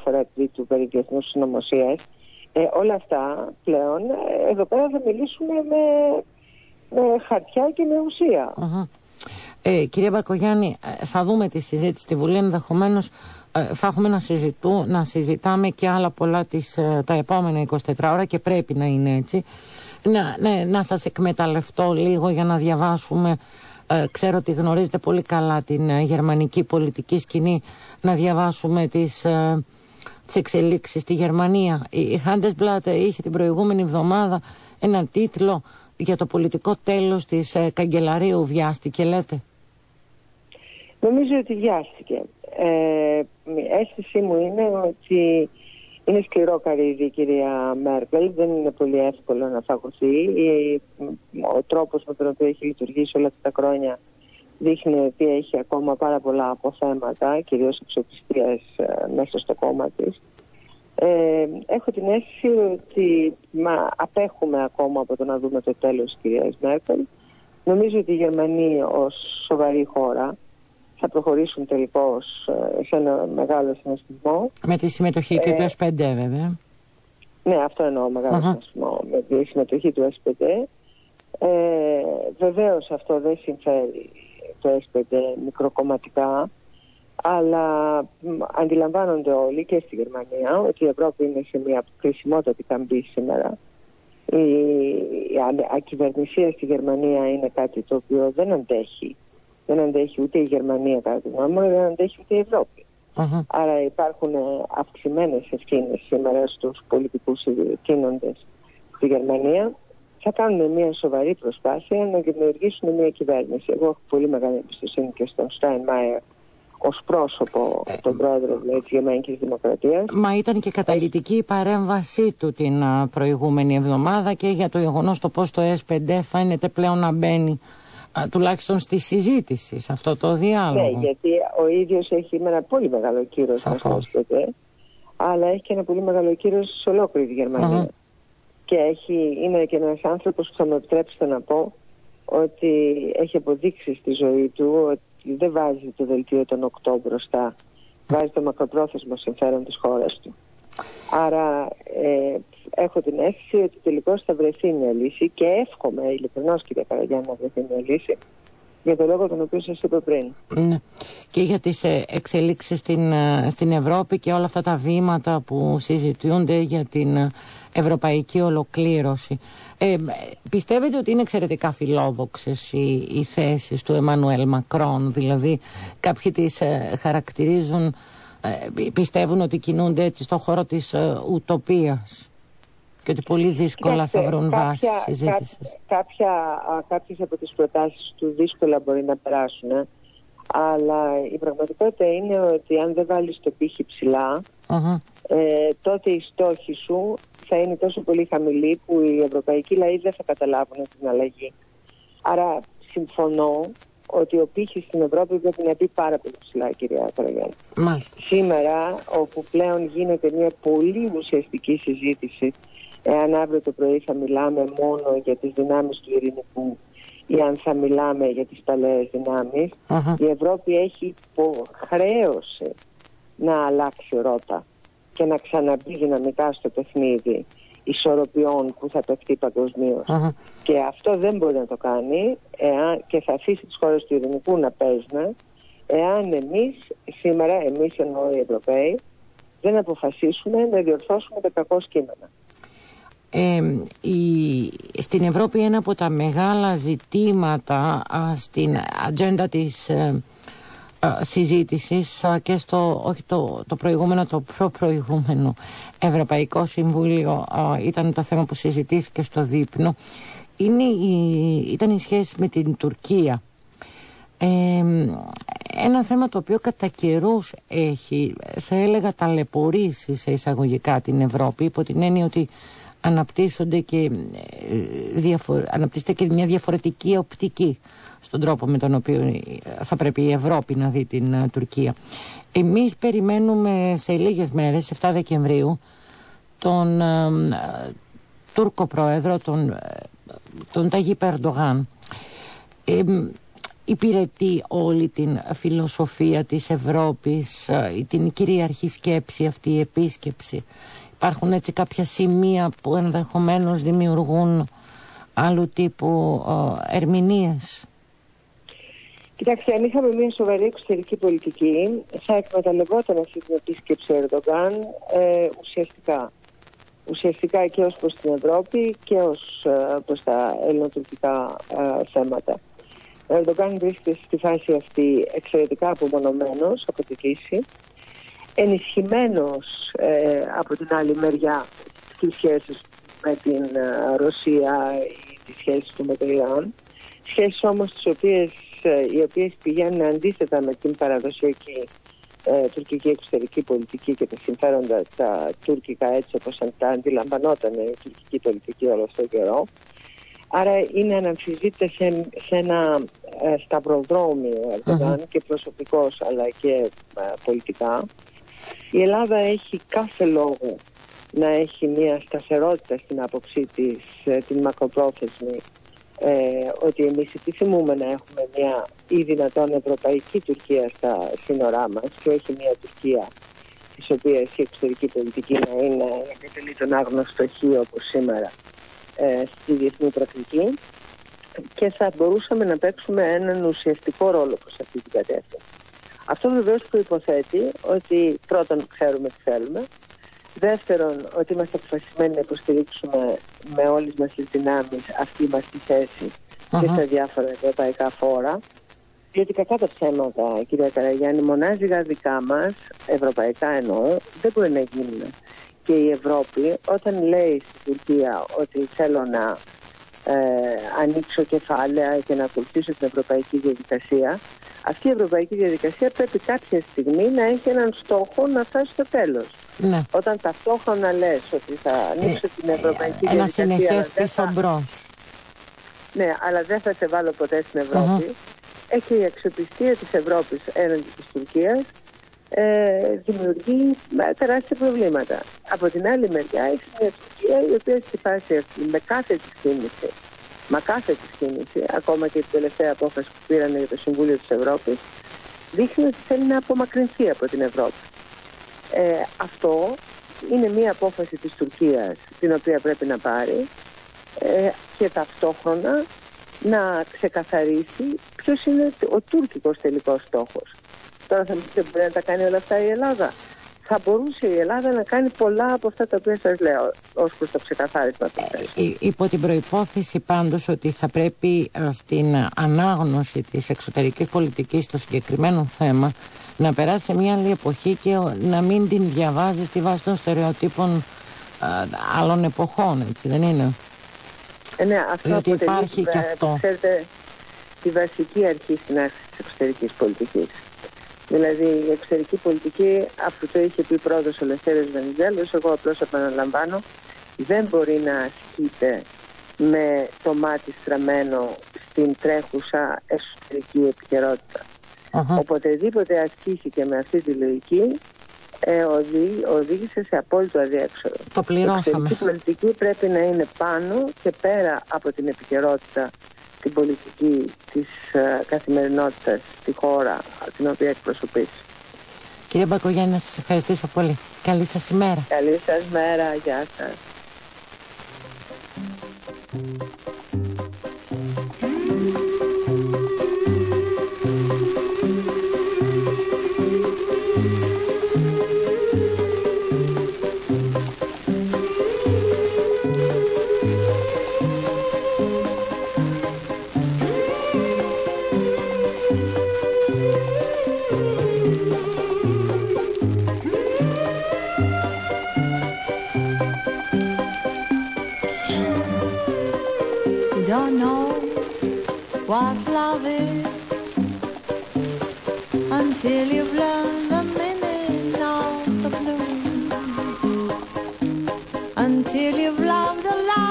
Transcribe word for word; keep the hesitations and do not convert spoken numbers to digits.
αφορά τη του περί διεθνούς συνωμοσίας. Ε, όλα αυτά πλέον ε, εδώ πέρα θα μιλήσουμε με, με χαρτιά και με ουσία. Uh-huh. Ε, κυρία Μπακογιάννη, θα δούμε τη συζήτηση στη Βουλή, ενδεχομένως ε, θα έχουμε να, συζητού, να συζητάμε και άλλα πολλά τις, ε, τα επόμενα εικοσιτέσσερις ώρα και πρέπει να είναι έτσι. Να, ναι, να σας εκμεταλλευτώ λίγο για να διαβάσουμε, ε, ξέρω ότι γνωρίζετε πολύ καλά την ε, γερμανική πολιτική σκηνή, να διαβάσουμε τις, ε, τις εξελίξεις στη Γερμανία. Η Handelsblatt είχε την προηγούμενη εβδομάδα έναν τίτλο για το πολιτικό τέλος της ε, καγκελαρίου. Βιάστηκε, λέτε? Νομίζω ότι βιάστηκε. Ε, η αίσθησή μου είναι ότι είναι σκληρό καρύδι η κυρία Μέρκελ, δεν είναι πολύ εύκολο να φαγωθεί. Ο τρόπος με τον οποίο έχει λειτουργήσει όλα αυτά τα χρόνια δείχνει ότι έχει ακόμα πάρα πολλά αποθέματα, κυρίως εξοπιστίας μέσα στο κόμμα της. Ε, έχω την αίσθηση ότι μα, απέχουμε ακόμα από το να δούμε το τέλος της κυρίας Μέρκελ. Νομίζω ότι οι Γερμανοί ως σοβαρή χώρα θα προχωρήσουν τελικώς σε ένα μεγάλο συναισθισμό. Με τη συμμετοχή ε, και του ες πι ντι βέβαια. Ναι, αυτό εννοώ, μεγάλο uh-huh. συναισθισμό. Με τη συμμετοχή του ες πι ντι. Ε, βεβαίως αυτό δεν συμφέρει το ες πι ντι μικροκομματικά, αλλά αντιλαμβάνονται όλοι και στη Γερμανία ότι η Ευρώπη είναι σε μια κρισιμότατη καμπή σήμερα. Η, η ακυβερνησία στη Γερμανία είναι κάτι το οποίο δεν αντέχει. Δεν αντέχει ούτε η Γερμανία, κατά τη γνώμη μου, δεν αντέχει ούτε η Ευρώπη. Uh-huh. Άρα υπάρχουν αυξημένες ευθύνες σήμερα στους πολιτικούς ηθήνοντες στη Γερμανία. Θα κάνουν μια σοβαρή προσπάθεια να δημιουργήσουν μια κυβέρνηση. Εγώ έχω πολύ μεγάλη εμπιστοσύνη και στον Στάινμάιερ ως πρόσωπο ε, τον πρόεδρο δηλαδή, της Γερμανικής Δημοκρατίας. Μα ήταν και καταλυτική η παρέμβασή του την α, προηγούμενη εβδομάδα και για το γεγονός το πώς το ες πι ντι φαίνεται πλέον να μπαίνει α, τουλάχιστον στη συζήτηση, σε αυτό το διάλογο. Ναι, γιατί ο ίδιος έχει ένα πολύ μεγάλο κύρος στο ες πι ντι, αλλά έχει και ένα πολύ μεγάλο κύρος σε ολόκληρη τη Γερμανία. Uh-huh. Και έχει, είναι και ένας άνθρωπος που θα με επιτρέψετε να πω ότι έχει αποδείξει στη ζωή του ότι δεν βάζει το δελτίο των οκτώ μπροστά, βάζει το μακροπρόθεσμο συμφέρον της χώρας του. Άρα ε, έχω την αίσθηση ότι τελικώς θα βρεθεί μια λύση και εύχομαι ειλικρινώς, κύριε Καραγιάννη, να βρεθεί μια λύση για τον λόγο τον οποίο σας είπα πριν. Ναι. Και για τις εξελίξεις στην, στην Ευρώπη και όλα αυτά τα βήματα που συζητούνται για την ευρωπαϊκή ολοκλήρωση. Ε, πιστεύετε ότι είναι εξαιρετικά φιλόδοξες οι, οι θέσεις του Εμμανουέλ Μακρόν? Δηλαδή κάποιοι τις ε, χαρακτηρίζουν, ε, πιστεύουν ότι κινούνται έτσι στο χώρο της ε, ουτοπίας και ότι πολύ δύσκολα Κοιτάξτε, θα βρουν βάση συζήτησης. Κάποια, κάποιες από τις προτάσεις του δύσκολα μπορεί να περάσουν, ε, αλλά η πραγματικότητα είναι ότι αν δεν βάλεις το πύχη ψηλά, uh-huh. ε, τότε οι στόχοι σου θα είναι τόσο πολύ χαμηλοί που οι ευρωπαϊκοί λαοί δεν θα καταλάβουν την αλλαγή. Άρα συμφωνώ ότι ο πύχης στην Ευρώπη πρέπει να μπει πάρα πολύ ψηλά, κυρία Καραγιάννη. Σήμερα, όπου πλέον γίνεται μια πολύ ουσιαστική συζήτηση, εάν αύριο το πρωί θα μιλάμε μόνο για τις δυνάμεις του ειρηνικού ή αν θα μιλάμε για τις παλαιές δυνάμεις, uh-huh. η Ευρώπη έχει υποχρέωση να αλλάξει ρότα και να ξαναμπεί δυναμικά στο παιχνίδι ισορροπιών που θα παιχτεί παγκοσμίως. Uh-huh. Και αυτό δεν μπορεί να το κάνει εάν, και θα αφήσει τις χώρες του ειρηνικού να παίζουν εάν εμείς σήμερα, εμείς εννοώ οι Ευρωπαίοι, δεν αποφασίσουμε να διορθώσουμε τα κακό κείμενα. Ε, η, στην Ευρώπη ένα από τα μεγάλα ζητήματα α, στην ατζέντα της ε, α, συζήτησης α, και στο όχι το, το προηγούμενο, το προ-προηγούμενο Ευρωπαϊκό Συμβούλιο α, ήταν το θέμα που συζητήθηκε στο δείπνο, είναι η, ήταν η σχέση με την Τουρκία. Ε, ένα θέμα το οποίο κατά καιρούς έχει, θα έλεγα, ταλαιπωρήσει σε εισαγωγικά την Ευρώπη, υπό την έννοια ότι αναπτύσσονται και, διαφορε... αναπτύσσεται και μια διαφορετική οπτική στον τρόπο με τον οποίο θα πρέπει η Ευρώπη να δει την uh, Τουρκία. Εμείς περιμένουμε σε λίγες μέρες, εφτά Δεκεμβρίου, τον uh, Τούρκο πρόεδρο, τον, uh, τον Ταγίπ Ερντογάν. Ε, υπηρετεί όλη την φιλοσοφία της Ευρώπης, την κυρίαρχη σκέψη αυτή, η επίσκεψη? Υπάρχουν έτσι κάποια σημεία που ενδεχομένως δημιουργούν άλλου τύπου ερμηνείες? Κοιτάξτε, αν είχαμε μια σοβαρή εξωτερική πολιτική, θα εκμεταλλευόταν αυτή την επίσκεψη Ερντογκάν ε, ουσιαστικά. Ουσιαστικά και ως προς την Ευρώπη και ως ε, προς τα ελληνοτουρκικά ε, θέματα. Ο Ερντογκάν βρίσκεται στη φάση αυτή εξαιρετικά απομονωμένος από τη Δύση, ενισχυμένος ε, από την άλλη μεριά στις σχέσεις με την ε, Ρωσία ή τις σχέσεις του με το Ιράν, σχέσεις όμως τις οποίες, ε, οι οποίες πηγαίνουν αντίθετα με την παραδοσιακή ε, τουρκική εξωτερική πολιτική και τα συμφέροντα τα τουρκικά, έτσι όπως τα αντιλαμβανόταν η τουρκική πολιτική όλο αυτόν τον καιρό. Άρα είναι αναμφισβήτητα σε, σε ένα ε, σταυροδρόμιο Ερντογκάν, mm-hmm. και προσωπικός αλλά και ε, πολιτικά. Η Ελλάδα έχει κάθε λόγο να έχει μια σταθερότητα στην άποψή της, ε, την μακροπρόθεσμη, ε, ότι εμείς επιθυμούμε να έχουμε μια ή δυνατόν ευρωπαϊκή Τουρκία στα σύνορά μας και όχι μια Τουρκία της οποίας η εξωτερική πολιτική να είναι να αποτελεί τον άγνωστο χ όπως σήμερα ε, στη διεθνή πρακτική, και θα μπορούσαμε να παίξουμε έναν ουσιαστικό ρόλο προς αυτή την κατεύθυνση. Αυτό βεβαίως προϋποθέτει ότι πρώτον ξέρουμε τι θέλουμε, δεύτερον ότι είμαστε αποφασισμένοι να υποστηρίξουμε με όλες μας τις δυνάμεις αυτή μας τη θέση uh-huh. και στα διάφορα ευρωπαϊκά φόρα, διότι κακά τα ψέματα, κυρία Καραγιάννη, μονάζιγα δικά μας, ευρωπαϊκά εννοώ, δεν μπορεί να γίνουν. Και η Ευρώπη όταν λέει στην Τουρκία ότι θέλω να ε, ανοίξω κεφάλαια και να ακολουθήσω την ευρωπαϊκή διαδικασία, αυτή η ευρωπαϊκή διαδικασία πρέπει κάποια στιγμή να έχει έναν στόχο να φτάσει στο τέλος. Ναι. Όταν ταυτόχρονα λες ότι θα ανοίξω ε, την ευρωπαϊκή ε, διαδικασία... Ένα συνεχές πίσω μπρος. Ναι, αλλά δεν θα σε βάλω ποτέ στην Ευρώπη. Uh-huh. Ε, και η αξιοπιστία της Ευρώπης έναντι της Τουρκίας ε, δημιουργεί τεράστια προβλήματα. Από την άλλη μεριά έχει μια Τουρκία η οποία στη φάση αυτή με κάθε της κίνηση, μα κάθε της κίνηση, ακόμα και την τελευταία απόφαση που πήραν για το Συμβούλιο της Ευρώπης, δείχνει ότι θέλει να απομακρυνθεί από την Ευρώπη. Ε, αυτό είναι μια απόφαση της Τουρκίας την οποία πρέπει να πάρει ε, και ταυτόχρονα να ξεκαθαρίσει ποιος είναι ο τουρκικός τελικός στόχος. Τώρα θα μου πείτε, μπορεί να τα κάνει όλα αυτά η Ελλάδα? Θα μπορούσε η Ελλάδα να κάνει πολλά από αυτά τα οποία σας λέω ως προς το ξεκαθάρισμα του θέσης. Υπό την προϋπόθεση πάντως ότι θα πρέπει στην ανάγνωση της εξωτερικής πολιτικής στο συγκεκριμένο θέμα να περάσει σε μια άλλη εποχή και να μην την διαβάζει στη βάση των στερεοτύπων άλλων εποχών, έτσι δεν είναι? Ε, ναι, αυτό διότι υπάρχει και αυτό. Ξέρετε, τη βασική αρχή στην άσκηση της εξωτερικής πολιτικής. Δηλαδή η εξωτερική πολιτική, αφού το είχε πει πρώτος ο Λευτέριος Βενιζέλος, εγώ απλώς επαναλαμβάνω, δεν μπορεί να ασκείται με το μάτι στραμμένο στην τρέχουσα εσωτερική επικαιρότητα. Uh-huh. Οποτεδήποτε ασκήθηκε με αυτή τη λογική, ε, οδή, οδήγησε σε απόλυτο αδιέξοδο. Το πληρώσαμε. Η εξωτερική πολιτική πρέπει να είναι πάνω και πέρα από την επικαιρότητα, την πολιτική της uh, καθημερινότητας στη χώρα την οποία εκπροσωπείς. Κύριε Μπακογιάννη, να σας ευχαριστήσω πολύ. Καλή σας ημέρα. Καλή σας μέρα. Γεια σας. What love is until you've learned the meaning of the blues, until you've loved the life